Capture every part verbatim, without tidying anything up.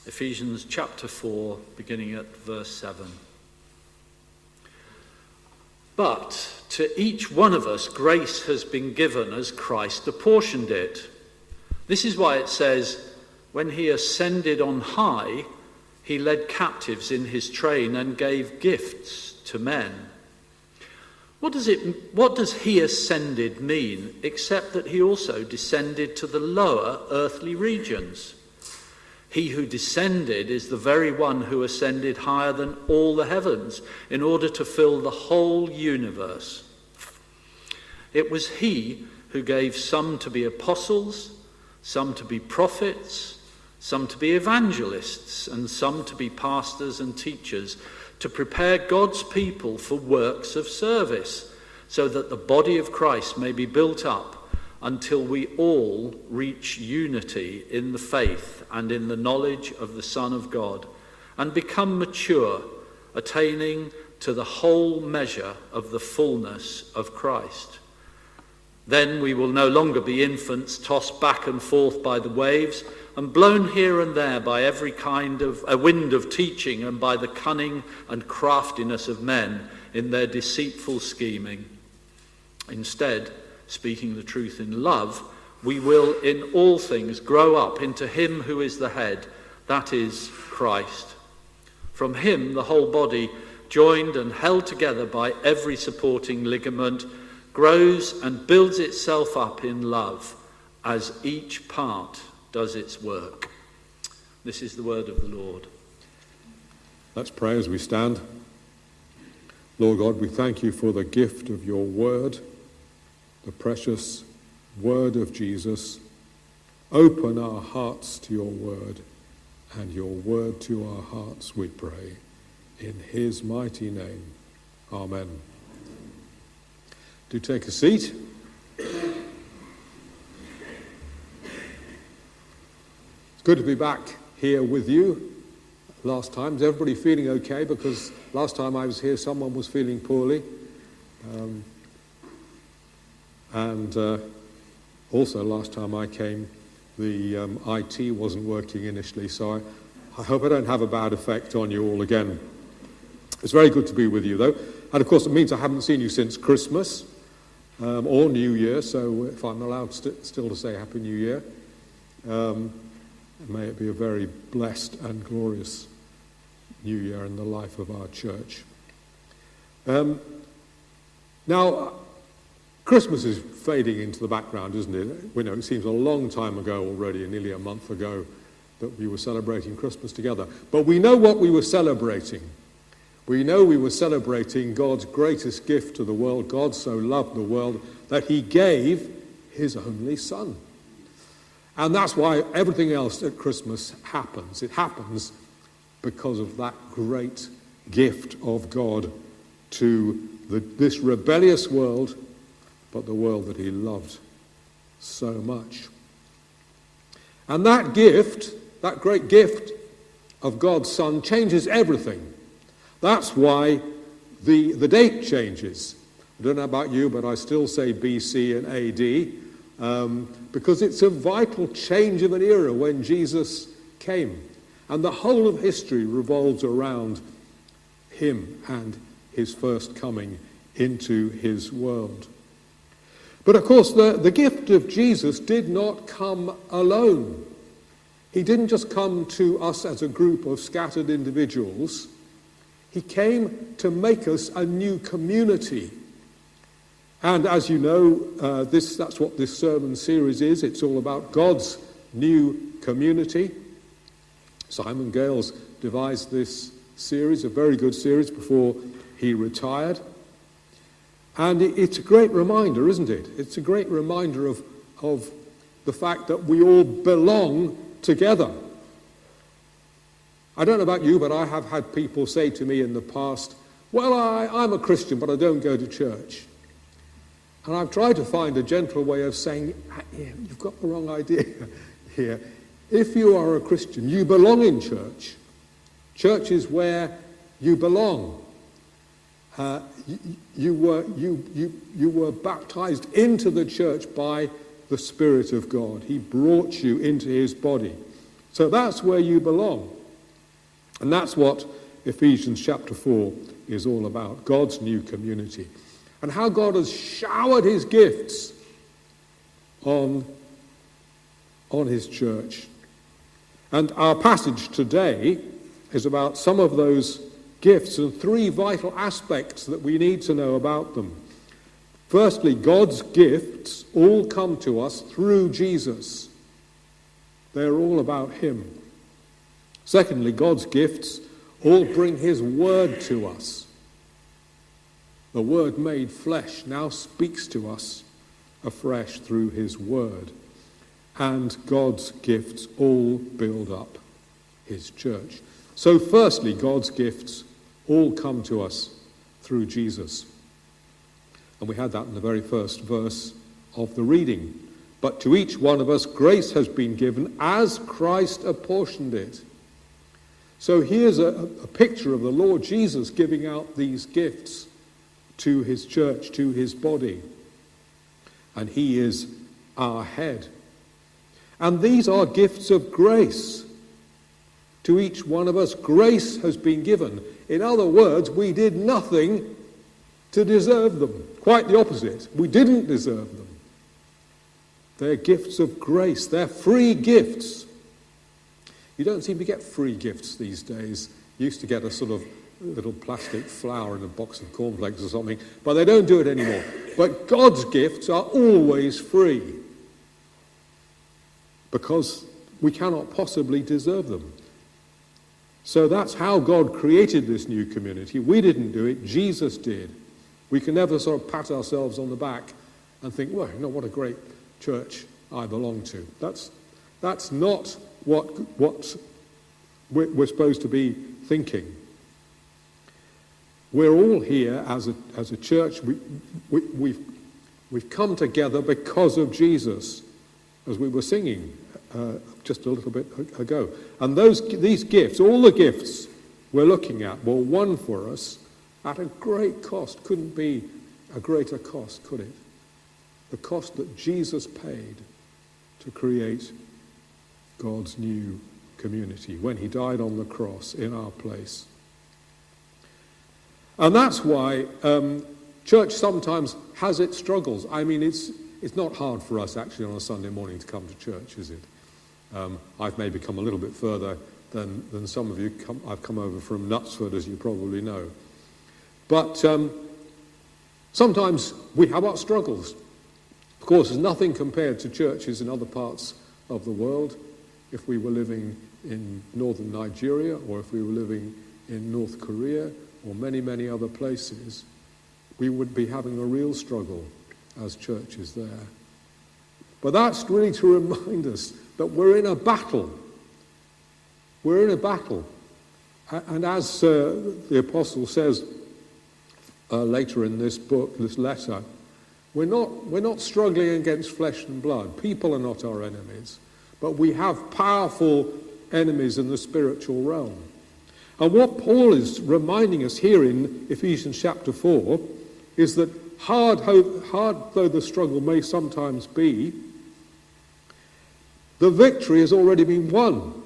Ephesians chapter four, beginning at verse seven. But to each one of us grace has been given as Christ apportioned it. This is why it says, when he ascended on high, he led captives in his train and gave gifts to men. What does it, what does he ascended mean, except that he also descended to the lower earthly regions? He who descended is the very one who ascended higher than all the heavens in order to fill the whole universe. It was he who gave some to be apostles, some to be prophets, some to be evangelists, and some to be pastors and teachers, to prepare God's people for works of service, so that the body of Christ may be built up until we all reach unity in the faith and in the knowledge of the Son of God, and become mature, attaining to the whole measure of the fullness of Christ. Then we will no longer be infants tossed back and forth by the waves and blown here and there by every kind of a wind of teaching and by the cunning and craftiness of men in their deceitful scheming. Instead, speaking the truth in love, we will in all things grow up into him who is the head, that is Christ. From him the whole body, joined and held together by every supporting ligament, grows and builds itself up in love as each part does its work. This is the word of the Lord. Let's pray as we stand. Lord God, we thank you for the gift of your word, the precious word of Jesus. Open our hearts to your word and your word to our hearts, we pray. In his mighty name. Amen. Do take a seat. It's good to be back here with you. Last time, is everybody feeling okay? Because last time I was here, someone was feeling poorly. Um, And uh, also last time I came, the um, I T wasn't working initially, so I, I hope I don't have a bad effect on you all again. It's very good to be with you, though. And of course, it means I haven't seen you since Christmas um, or New Year, so if I'm allowed st- still to say Happy New Year, um, may it be a very blessed and glorious New Year in the life of our church. Um, now, Christmas is fading into the background, isn't it? We know it seems a long time ago already, nearly a month ago, that we were celebrating Christmas together. But we know what we were celebrating. We know we were celebrating God's greatest gift to the world. God so loved the world that he gave his only son. And that's why everything else at Christmas happens. It happens because of that great gift of God to the, this rebellious world, but the world that he loved so much. And that gift, that great gift of God's Son, changes everything. That's why the, the date changes. I don't know about you, but I still say B C and A D, um, because it's a vital change of an era when Jesus came. And the whole of history revolves around him and his first coming into his world. But of course, the, the gift of Jesus did not come alone. He didn't just come to us as a group of scattered individuals. He came to make us a new community. And as you know, uh, this that's what this sermon series is. It's all about God's new community. Simon Gales devised this series, a very good series, before he retired. And it's a great reminder, isn't it? It's a great reminder of, of the fact that we all belong together. I don't know about you, but I have had people say to me in the past, well, I, I'm a Christian, but I don't go to church. And I've tried to find a gentle way of saying, yeah, you've got the wrong idea here. If you are a Christian, you belong in church. Church is where you belong. Uh, you, you, were, you, you, you were baptized into the church by the Spirit of God. He brought you into his body. So that's where you belong. And that's what Ephesians chapter four is all about, God's new community. And how God has showered his gifts on, on his church. And our passage today is about some of those gifts and three vital aspects that we need to know about them. Firstly, God's gifts all come to us through Jesus. They're all about him. Secondly, God's gifts all bring his word to us. The word made flesh now speaks to us afresh through his word. And God's gifts all build up his church. So firstly, God's gifts all come to us through Jesus. And we had that in the very first verse of the reading. But to each one of us grace has been given as Christ apportioned it. So here's a, a picture of the Lord Jesus giving out these gifts to his church, to his body. And he is our head. And these are gifts of grace. To each one of us, grace has been given. In other words, we did nothing to deserve them. Quite the opposite. We didn't deserve them. They're gifts of grace. They're free gifts. You don't seem to get free gifts these days. You used to get a sort of little plastic flower in a box of cornflakes or something, but they don't do it anymore. But God's gifts are always free because we cannot possibly deserve them. So that's how God created this new community. We didn't do it, Jesus did. We can never sort of pat ourselves on the back and think, well, you know, what a great church I belong to. That's, that's not what, what we're, we're supposed to be thinking. We're all here as a, as a church. We, we, we've, we've come together because of Jesus, as we were singing uh, just a little bit ago. And those these gifts, all the gifts we're looking at, were won for us at a great cost. Couldn't be a greater cost, could it? The cost that Jesus paid to create God's new community when he died on the cross in our place. And that's why um, church sometimes has its struggles. I mean, it's it's not hard for us actually on a Sunday morning to come to church, is it? Um, I've maybe come a little bit further than, than some of you. Come, I've come over from Knutsford, as you probably know. But um, sometimes we have our struggles. Of course, there's nothing compared to churches in other parts of the world. If we were living in northern Nigeria, or if we were living in North Korea, or many, many other places, we would be having a real struggle as churches there. But that's really to remind us that we're in a battle. We're in a battle. And as uh, the apostle says uh, later in this book, this letter, we're not, we're not struggling against flesh and blood. People are not our enemies. But we have powerful enemies in the spiritual realm. And what Paul is reminding us here in Ephesians chapter four is that hard, hard though the struggle may sometimes be, the victory has already been won.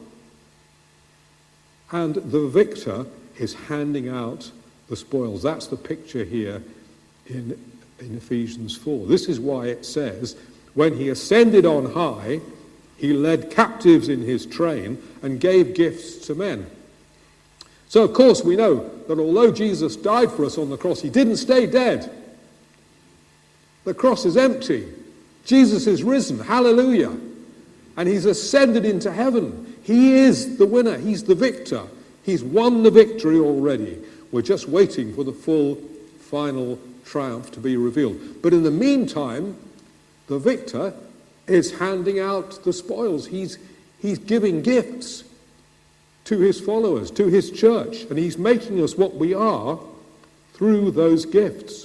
And the victor is handing out the spoils. That's the picture here in, in Ephesians four. This is why it says, when he ascended on high, he led captives in his train and gave gifts to men. So, of course, we know that although Jesus died for us on the cross, he didn't stay dead. The cross is empty. Jesus is risen. Hallelujah. And he's ascended into heaven. He is the winner. He's the victor. He's won the victory already. We're just waiting for the full, final triumph to be revealed. But in the meantime, the victor is handing out the spoils. He's, he's giving gifts to his followers, to his church, and he's making us what we are through those gifts.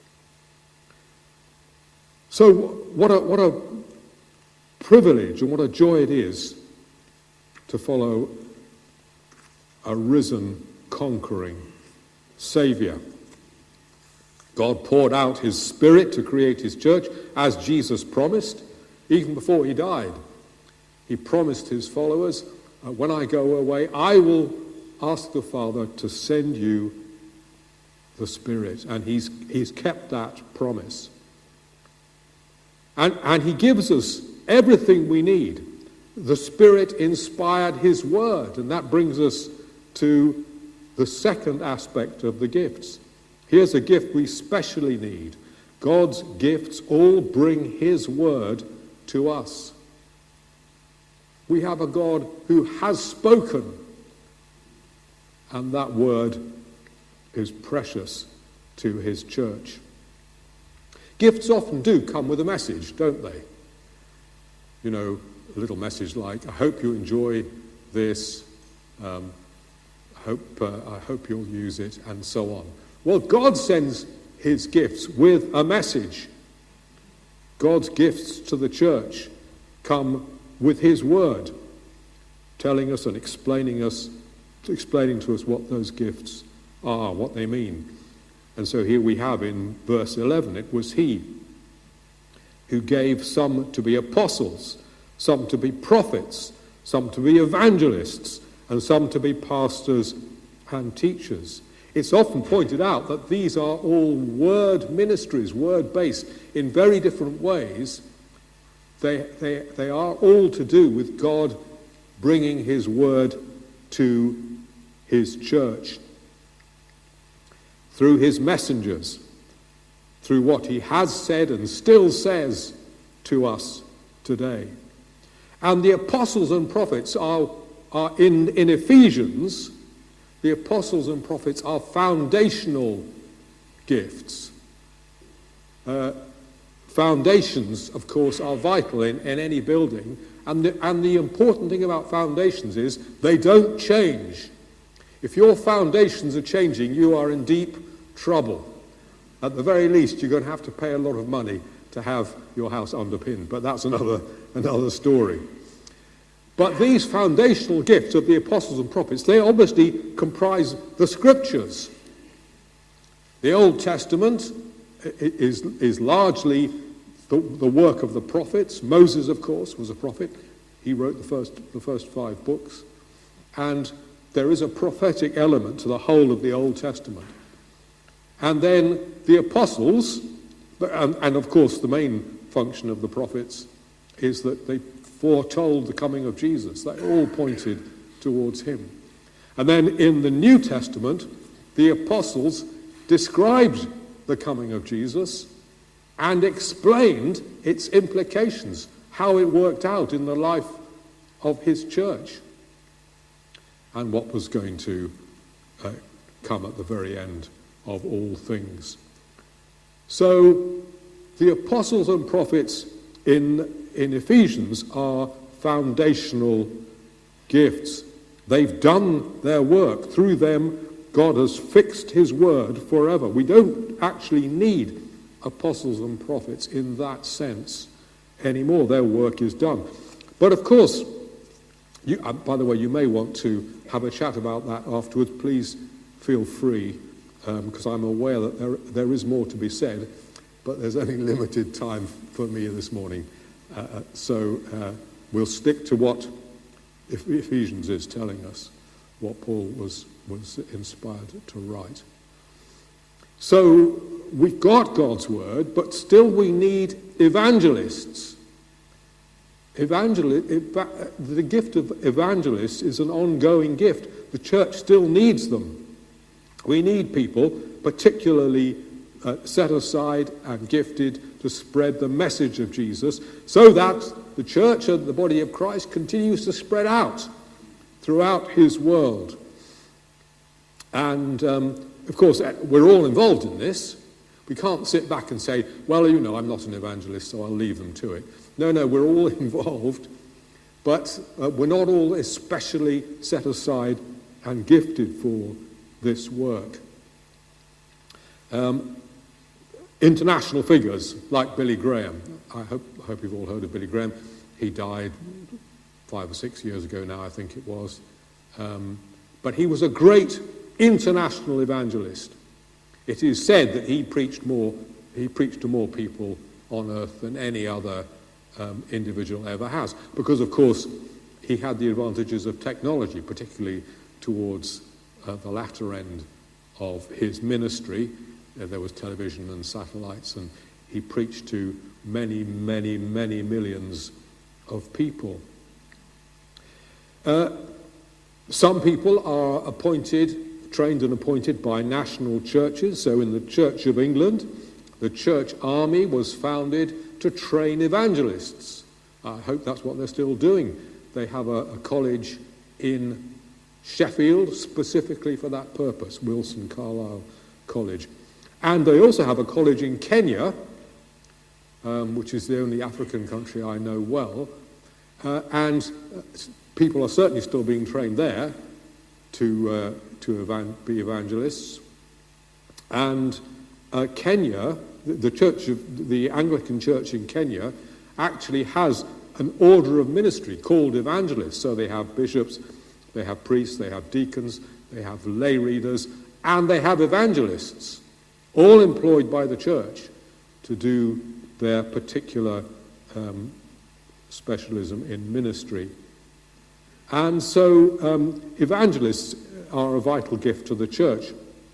So what a, what a privilege and what a joy it is to follow a risen, conquering Saviour. God poured out his Spirit to create his church, as Jesus promised, even before he died. He promised his followers, Uh, when I go away, I will ask the Father to send you the Spirit, and he's, he's kept that promise. And, and he gives us everything we need. The Spirit inspired his word, and that brings us to the second aspect of the gifts. Here's a gift we specially need. God's gifts all bring his word to us. We have a God who has spoken, and that word is precious to his church. Gifts often do come with a message, don't they? You know, a little message like, I hope you enjoy this, um, I, hope, uh, I hope you'll use it, and so on. Well, God sends his gifts with a message. God's gifts to the church come with his word, telling us and explaining us, explaining to us what those gifts are, what they mean. And so here we have in verse eleven, it was he who gave some to be apostles, some to be prophets, some to be evangelists, and some to be pastors and teachers. It's often pointed out that these are all word ministries, word-based, in very different ways. They, they, they are all to do with God bringing his word to his church. Through his messengers, through what he has said and still says to us today. And the apostles and prophets are, are in, in Ephesians, the apostles and prophets are foundational gifts. Uh, foundations, of course, are vital in, in any building. And the, and the important thing about foundations is they don't change. If your foundations are changing, you are in deep trouble. At the very least, you're going to have to pay a lot of money to have your house underpinned. But that's another, another story. But these foundational gifts of the apostles and prophets, they obviously comprise the scriptures. The Old Testament is, is largely the, the work of the prophets. Moses, of course, was a prophet. He wrote the first, the first five books. And there is a prophetic element to the whole of the Old Testament. And then the apostles, and, and of course the main function of the prophets is that they foretold the coming of Jesus. They all pointed towards him. And then in the New Testament, the apostles described the coming of Jesus and explained its implications, how it worked out in the life of his church, and what was going to uh, come at the very end of all things. So the apostles and prophets in, in Ephesians are foundational gifts. They've done their work. Through them, God has fixed his word forever. We don't actually need apostles and prophets in that sense anymore. Their work is done. But of course, you, uh, by the way, you may want to have a chat about that afterwards. Please feel free, because um, I'm aware that there, there is more to be said, but there's only limited time for me this morning. Uh, so uh, we'll stick to what Ephesians is telling us, what Paul was, was inspired to write. So we've got God's word, but still we need evangelists. Evangel- eva- the gift of evangelists is an ongoing gift. The church still needs them. We need people particularly uh, set aside and gifted to spread the message of Jesus, so that the church and the body of Christ continues to spread out throughout his world. And um, of course, we're all involved in this. We can't sit back and say, well, you know, I'm not an evangelist, so I'll leave them to it. No, no, we're all involved, but uh, we're not all especially set aside and gifted for this work. Um, international figures like Billy Graham. I hope, I hope you've all heard of Billy Graham. He died five or six years ago now, I think it was. Um, but he was a great international evangelist. It is said that he preached more, he preached to more people on earth than any other um, individual ever has. Because, of course, he had the advantages of technology, particularly towards uh, the latter end of his ministry. Uh, there was television and satellites, and he preached to many, many, many millions of people. Uh, some people are appointed, trained and appointed by national churches. So in the Church of England, the church army was founded to train evangelists. I hope that's what they're still doing. They have a, a college in Sheffield specifically for that purpose, Wilson Carlisle College. And they also have a college in Kenya, um, which is the only African country I know well. Uh, and uh, people are certainly still being trained there to, uh, to evan- be evangelists. And uh, Kenya, the, the church of the Anglican Church in Kenya, actually has an order of ministry called evangelists. So they have bishops, they have priests, they have deacons, they have lay readers, and they have evangelists, all employed by the church to do their particular um, specialism in ministry. And so um, evangelists are a vital gift to the church.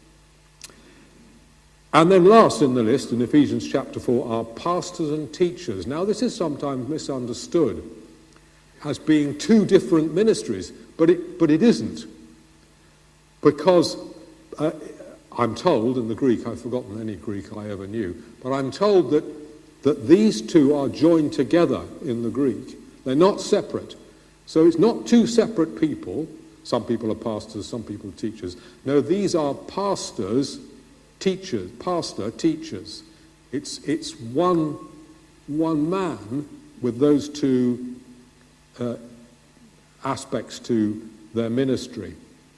And then last in the list, in Ephesians chapter four, are pastors and teachers. Now, this is sometimes misunderstood as being two different ministries, but it, but it isn't. Because uh, I'm told, in the Greek, I've forgotten any Greek I ever knew, but I'm told that, that these two are joined together in the Greek. They're not separate. So it's not two separate people. Some people are pastors, some people are teachers. No, these are pastors, teachers, pastor, teachers. It's it's one one man with those two uh, aspects to their ministry.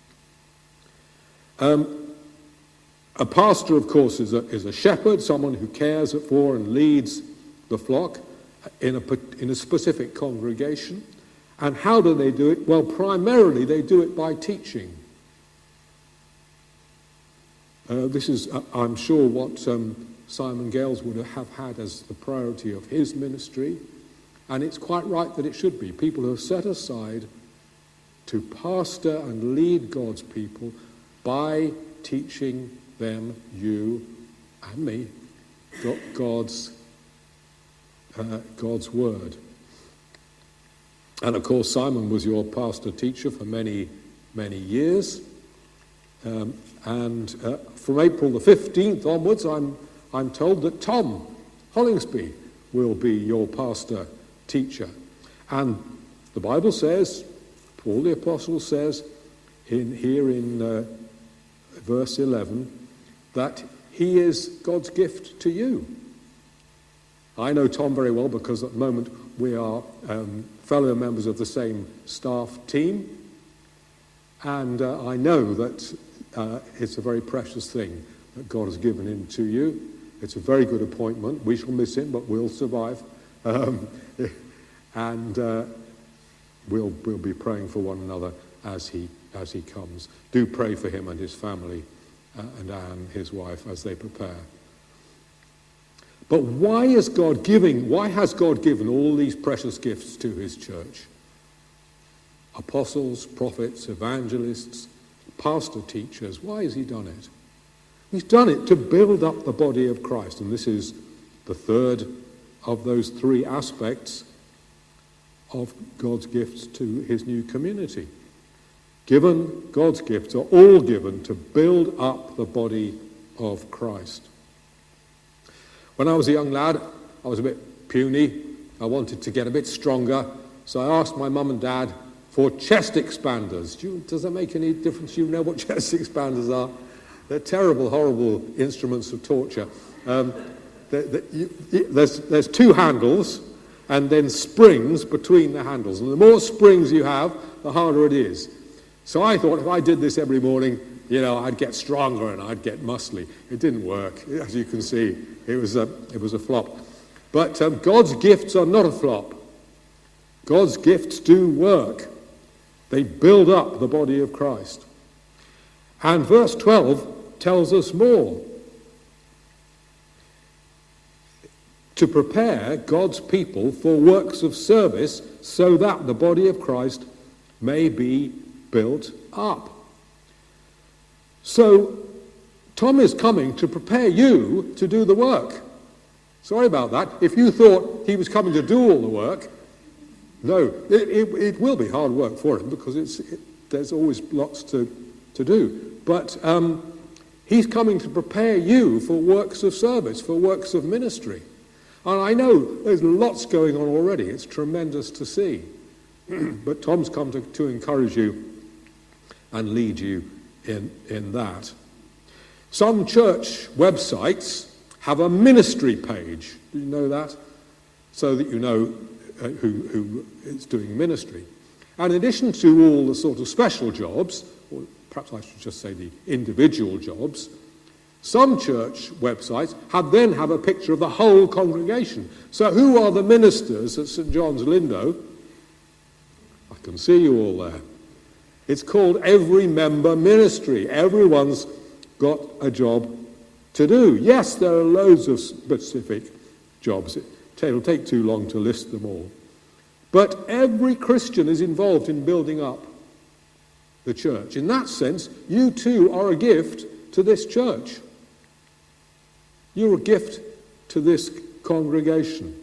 Um, a pastor, of course, is a, is a shepherd, someone who cares for and leads the flock in a, in a specific congregation. And how do they do it? Well, primarily they do it by teaching. Uh, this is, uh, I'm sure, what um, Simon Gales would have had as the priority of his ministry. And it's quite right that it should be. People who are set aside to pastor and lead God's people by teaching them, you and me, God's, uh, God's word. And of course, Simon was your pastor-teacher for many, many years. Um, and uh, from April the fifteenth onwards, I'm, I'm told that Tom Hollingsby will be your pastor-teacher. And the Bible says, Paul the Apostle says, in here in uh, verse eleven, that he is God's gift to you. I know Tom very well because at the moment we are um, fellow members of the same staff team, and uh, I know that uh, it's a very precious thing that God has given him to you. It's a very good appointment. We shall miss him, but we'll survive. Um, and uh, we'll we'll be praying for one another as he as he comes. Do pray for him and his family, uh, and Anne, his wife, as they prepare. But why is God giving, why has God given all these precious gifts to his church? Apostles, prophets, evangelists, pastor teachers. Why has he done it? He's done it to build up the body of Christ. And this is the third of those three aspects of God's gifts to his new community. Given, God's gifts are all given to build up the body of Christ. When I was a young lad, I was a bit puny. I wanted to get a bit stronger. So I asked my mum and dad for chest expanders. Do you, does that make any difference? You know what chest expanders are? They're terrible, horrible instruments of torture. Um, they, they, you, you, there's, there's two handles and then springs between the handles. And the more springs you have, the harder it is. So I thought if I did this every morning, you know, I'd get stronger and I'd get muscly. It didn't work, as you can see. It was a, it was a flop. But um, God's gifts are not a flop. God's gifts do work. They build up the body of Christ. And verse twelve tells us more. to prepare God's people for works of service so that the body of Christ may be built up. So Tom is coming to prepare you to do the work. Sorry about that. If you thought he was coming to do all the work, no, it, it, it will be hard work for him because it's, it, there's always lots to, to do. But um, he's coming to prepare you for works of service, for works of ministry. And I know there's lots going on already. It's tremendous to see. But Tom's come to, to encourage you and lead you in, in that. Some church websites have a ministry page. Do you know that? So that you know uh, who, who is doing ministry. And in addition to all the sort of special jobs, or perhaps I should just say the individual jobs, some church websites have then have a picture of the whole congregation. So who are the ministers at St John's Lindo? I can see you all there. It's called Every Member Ministry. Everyone's got a job to do. Yes, there are loads of specific jobs. It'll take too long to list them all. But every Christian is involved in building up the church. In that sense, you too are a gift to this church. You're a gift to this congregation.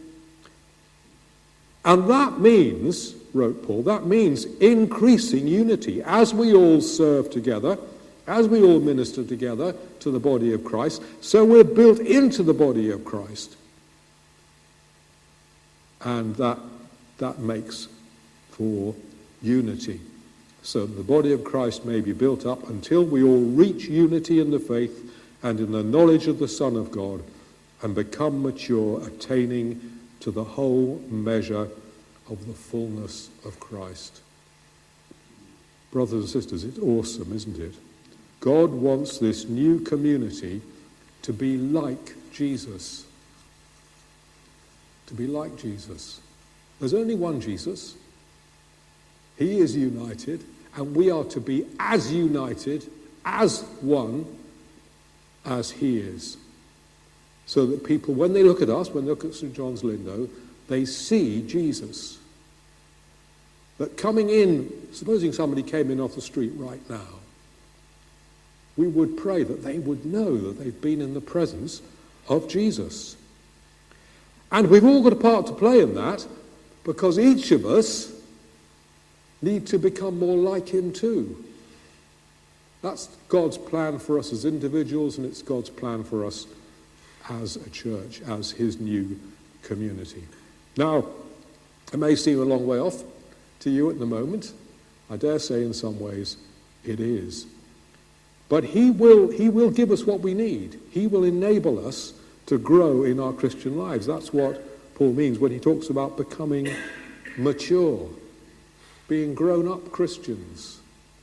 And that means, wrote Paul, that means increasing unity as we all serve together, as we all minister together to the body of Christ, so we're built into the body of Christ. And that, that makes for unity, so that the body of Christ may be built up until we all reach unity in the faith and in the knowledge of the Son of God, and become mature, attaining to the whole measure of the fullness of Christ. Brothers and sisters, it's awesome, isn't it? God wants this new community to be like Jesus. To be like Jesus. There's only one Jesus. He is united, and we are to be as united, as one, as he is. So that people, when they look at us, when they look at St John's Lindo, they see Jesus. That coming in, supposing somebody came in off the street right now, we would pray that they would know that they've been in the presence of Jesus. And we've all got a part to play in that, because each of us need to become more like him too. That's God's plan for us as individuals, and it's God's plan for us as a church, as his new community. Now, it may seem a long way off to you at the moment. I dare say in some ways it is. But he will, he will give us what we need. He will enable us to grow in our Christian lives. That's what Paul means when he talks about becoming mature, being grown-up Christians,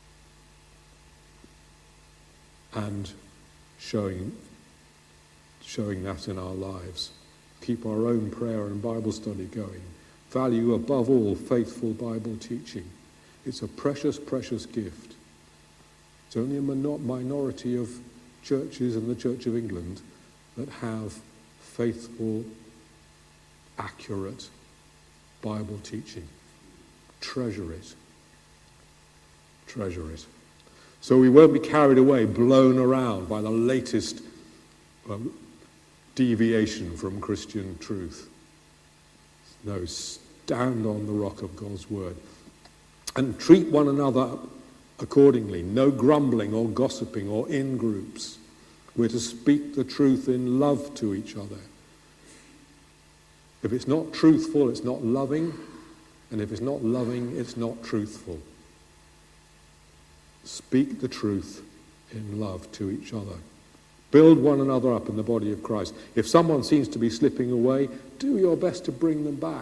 and showing, showing that in our lives. Keep our own prayer and Bible study going. Value above all faithful Bible teaching. It's a precious, precious gift. It's only a minority of churches in the Church of England that have faithful, accurate Bible teaching. Treasure it. Treasure it. So we won't be carried away, blown around by the latest um, deviation from Christian truth. No, stand on the rock of God's word. And treat one another accordingly. No grumbling or gossiping or in groups. We're to speak the truth in love to each other. If it's not truthful, it's not loving. And if it's not loving, it's not truthful. Speak the truth in love to each other. Build one another up in the body of Christ. If someone seems to be slipping away, do your best to bring them back.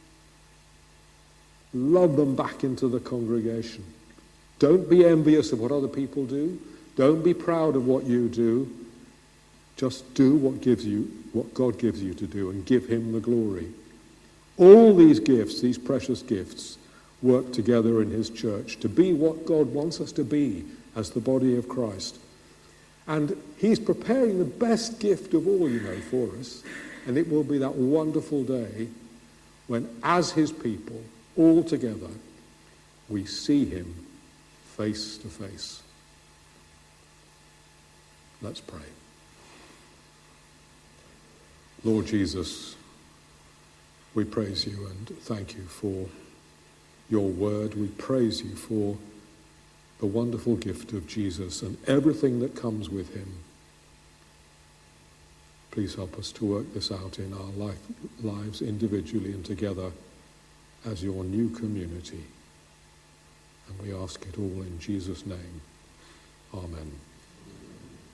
Love them back into the congregation. Don't be envious of what other people do. Don't be proud of what you do. Just do what gives you, what God gives you to do, and give him the glory. All these gifts, these precious gifts, work together in his church to be what God wants us to be as the body of Christ. And he's preparing the best gift of all, you know, for us. And it will be that wonderful day when, as his people, all together, we see him face to face. Let's pray. Lord Jesus, we praise you and thank you for your word. We praise you for the wonderful gift of Jesus and everything that comes with him. Please help us to work this out in our life, lives individually and together as your new community. And we ask it all in Jesus' name. Amen.